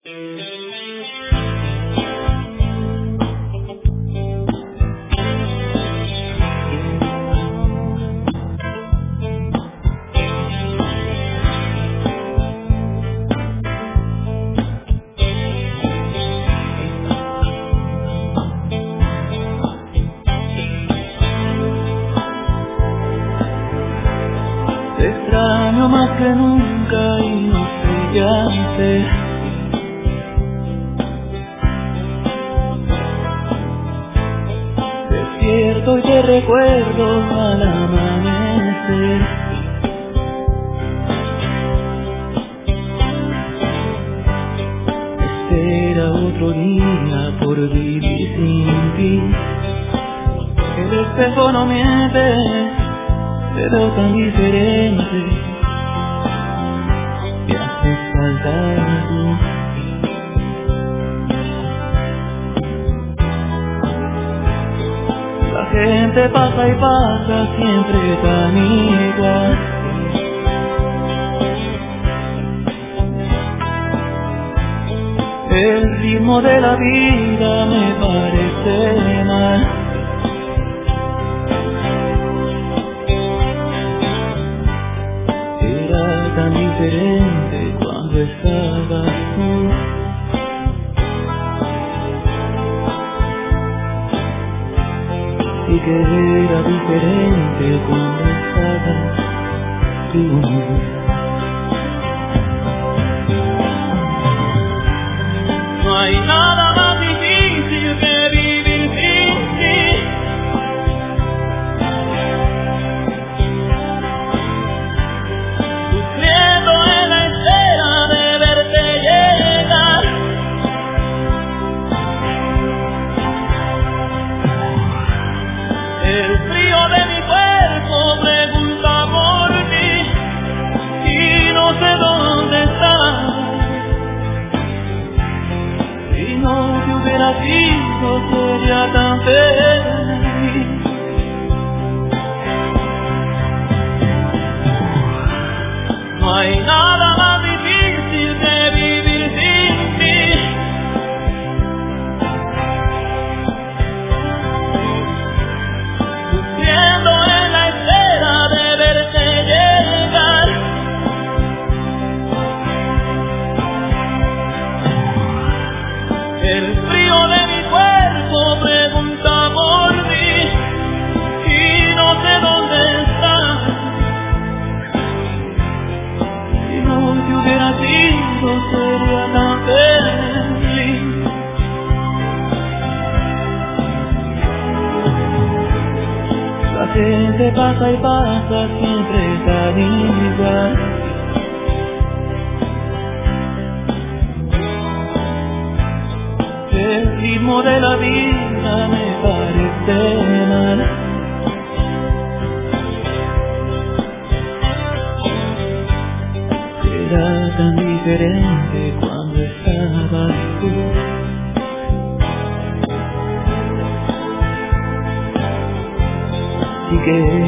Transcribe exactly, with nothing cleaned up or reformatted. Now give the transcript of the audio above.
Te extraño más que nunca y no sé qué hacer. Despierto y te recuerdo al amanecer. Espera otro día por vivir sin ti. El espejo no miente, te veo tan diferente. Me haces falta tú. La gente pasa y pasa siempre tan igual. El ritmo de la vida me parece mal. Era tan diferente cuando estabas tú. Y que era diferente cuando estabas tú. No hay nada más difícil que vivir sin ti. Sufriendo en la espera de verte llegar. El frío de mi cuerpo pregunta por ti y no sé dónde estás. Si no te hubiera visto sería tan feliz. No hay nada más difícil que vivir sin ti. Sufriendo en la espera de verte llegar. El frío de mi cuerpo pregunta por ti y no sé dónde estás. Si no te hubiera visto sería tan feliz. La gente pasa y pasa siempre tan igual. El ritmo de la vida me parece mal. Era tan diferente cuando estabas tú. Y que